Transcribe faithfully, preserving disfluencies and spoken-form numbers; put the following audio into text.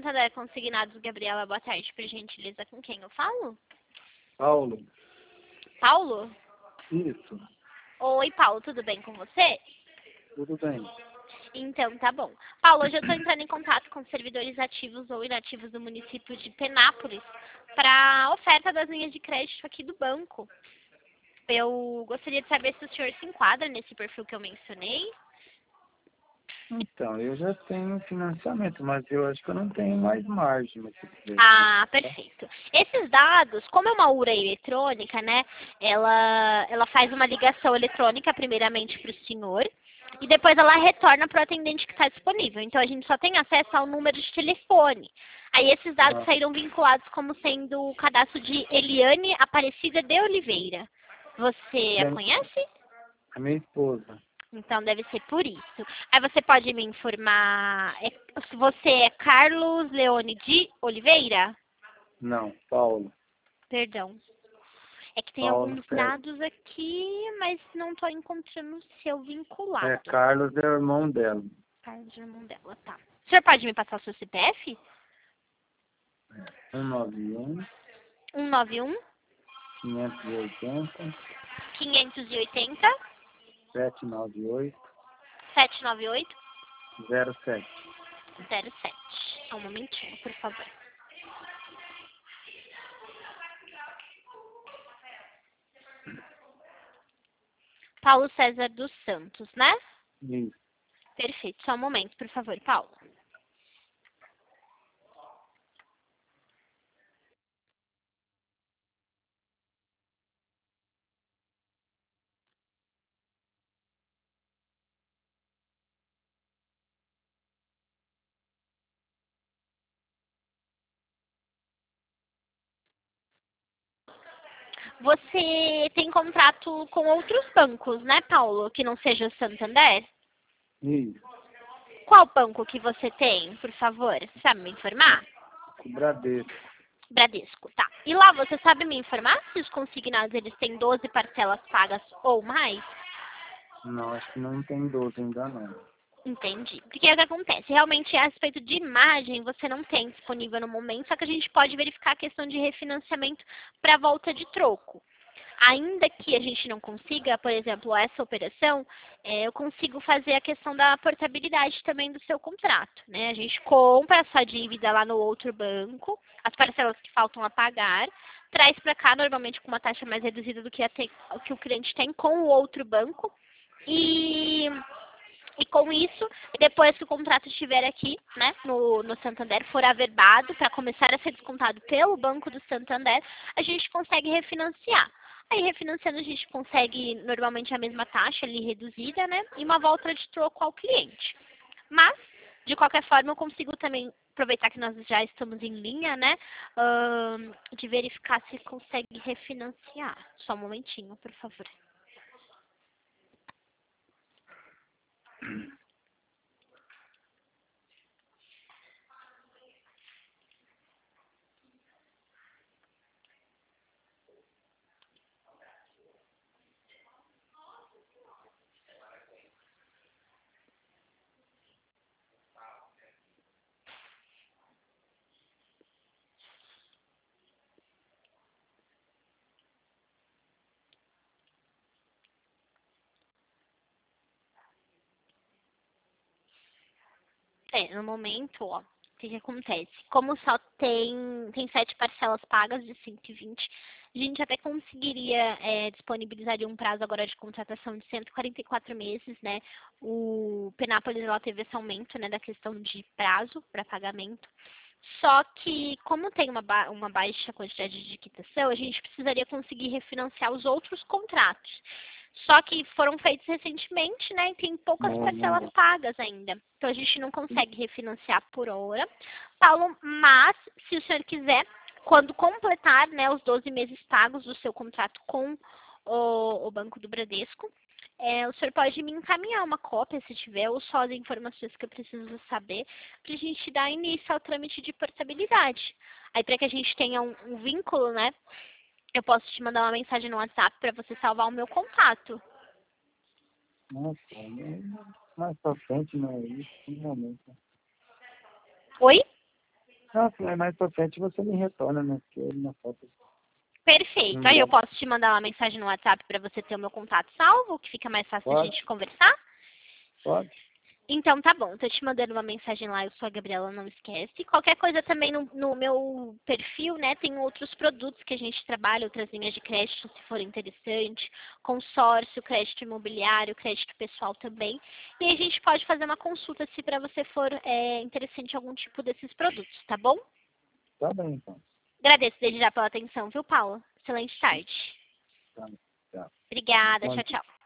Santander Consignados, Gabriela, boa tarde, por gentileza, com quem eu falo? Paulo. Paulo? Isso. Oi, Paulo, tudo bem com você? Tudo bem. Então, tá bom. Paulo, hoje eu estou entrando em contato com servidores ativos ou inativos do município de Penápolis para a oferta das linhas de crédito aqui do banco. Eu gostaria de saber se o senhor se enquadra nesse perfil que eu mencionei. Então, eu já tenho financiamento, mas eu acho que eu não tenho mais margem nesse preço. Ah, perfeito. Esses dados, como é uma U R A eletrônica, né, ela, ela faz uma ligação eletrônica primeiramente para o senhor e depois ela retorna para o atendente que está disponível. Então, a gente só tem acesso ao número de telefone. Aí, esses dados Ah, saíram vinculados como sendo o cadastro de Eliane Aparecida de Oliveira. Você a é conhece? a minha esposa. Então, deve ser por isso. Aí você pode me informar, é, se você é Carlos Leone de Oliveira? Não, Paulo. Perdão. É que tem Paulo alguns César. dados aqui, mas não estou encontrando o seu vinculado. É, Carlos é o irmão dela. Carlos, irmão dela, tá. O senhor pode me passar o seu C P F? um nove um, um nove um, quinhentos e oitenta, quinhentos e oitenta, setecentos e noventa e oito, setecentos e noventa e oito, zero sete. zero sete. Só um momentinho, por favor. Paulo César dos Santos, né? Isso. Perfeito. Só um momento, por favor, Paulo. Você tem contrato com outros bancos, né, Paulo? Que não seja o Santander? Isso. Qual banco que você tem, por favor? Sabe me informar? O Bradesco. Bradesco, tá. E lá você sabe me informar se os consignados eles têm doze parcelas pagas ou mais? Não, acho que não tem doze ainda não. Entendi. Porque é o que acontece? Realmente, a respeito de imagem, você não tem disponível no momento, só que a gente pode verificar a questão de refinanciamento para volta de troco. Ainda que a gente não consiga, por exemplo, essa operação, é, eu consigo fazer a questão da portabilidade também do seu contrato, né? A gente compra essa dívida lá no outro banco, as parcelas que faltam a pagar, traz para cá normalmente com uma taxa mais reduzida do que, a te, o que o cliente tem com o outro banco e e com isso, depois que o contrato estiver aqui, né, no, no Santander, for averbado para começar a ser descontado pelo Banco do Santander, a gente consegue refinanciar. Aí, refinanciando, a gente consegue normalmente a mesma taxa ali reduzida, né, e uma volta de troco ao cliente. Mas, de qualquer forma, eu consigo também aproveitar que nós já estamos em linha, né, ahn, de verificar se consegue refinanciar. Só um momentinho, por favor. É, no momento, ó, o que que acontece? Como só tem, tem sete parcelas pagas de cento e vinte, a gente até conseguiria é, disponibilizar um prazo agora de contratação de cento e quarenta e quatro meses, né? O Penápolis, ela teve esse aumento, né, da questão de prazo para pagamento. Só que, como tem uma, ba uma baixa quantidade de quitação, a gente precisaria conseguir refinanciar os outros contratos. Só que foram feitos recentemente, né? E tem poucas Não, parcelas não. pagas ainda. Então a gente não consegue refinanciar por hora. Paulo, mas se o senhor quiser, quando completar, né, os doze meses pagos do seu contrato com o, o Banco do Bradesco, é, o senhor pode me encaminhar uma cópia, se tiver, ou só as informações que eu preciso saber, para a gente dar início ao trâmite de portabilidade. Aí, para que a gente tenha um, um vínculo, né, eu posso te mandar uma mensagem no WhatsApp para você salvar o meu contato. Nossa, não- mais pra frente não é isso, no momento. Oi? Não, se é mais pra frente você me retorna, né? Porque na foto Perfeito. não Aí eu dá. posso te mandar uma mensagem no WhatsApp para você ter o meu contato salvo, que fica mais fácil a Pode, gente conversar? pode. Então tá bom, tô te mandando uma mensagem lá, eu sou a Gabriela, não esquece. Qualquer coisa também no, no meu perfil, né, tem outros produtos que a gente trabalha, outras linhas de crédito, se for interessante, consórcio, crédito imobiliário, crédito pessoal também. E aí a gente pode fazer uma consulta se para você for é, interessante algum tipo desses produtos, tá bom? Tá bem, então. Agradeço desde já pela atenção, viu, Paula? Excelente tarde. Tá, tá. Obrigada, Bom tchau, dia. tchau.